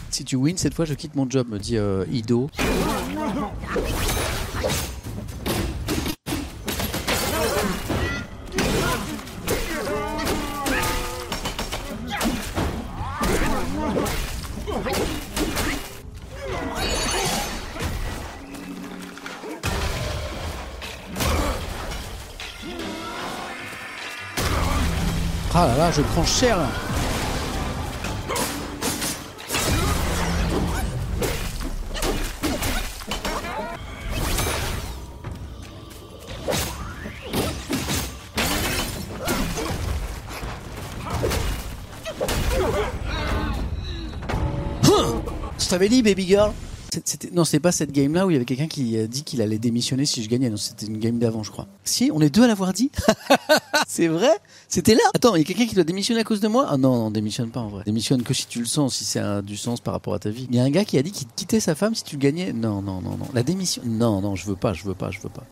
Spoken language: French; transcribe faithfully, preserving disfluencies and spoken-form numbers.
Si tu wins cette fois, je quitte mon job, me dit euh, Ido. Ah là là, je prends cher là. Je t'avais dit, baby girl. C'était, non, c'était pas cette game là où il y avait quelqu'un qui a dit qu'il allait démissionner si je gagnais. Non, c'était une game d'avant, je crois. Si, on est deux à l'avoir dit. C'est vrai? C'était là? Attends, il y a quelqu'un qui doit démissionner à cause de moi? Ah non, non, démissionne pas en vrai. Démissionne que si tu le sens, si c'est un, du sens par rapport à ta vie. Il y a un gars qui a dit qu'il quittait sa femme si tu le gagnais. Non, non, non, non. La démission? Non, non, je veux pas, je veux pas, je veux pas.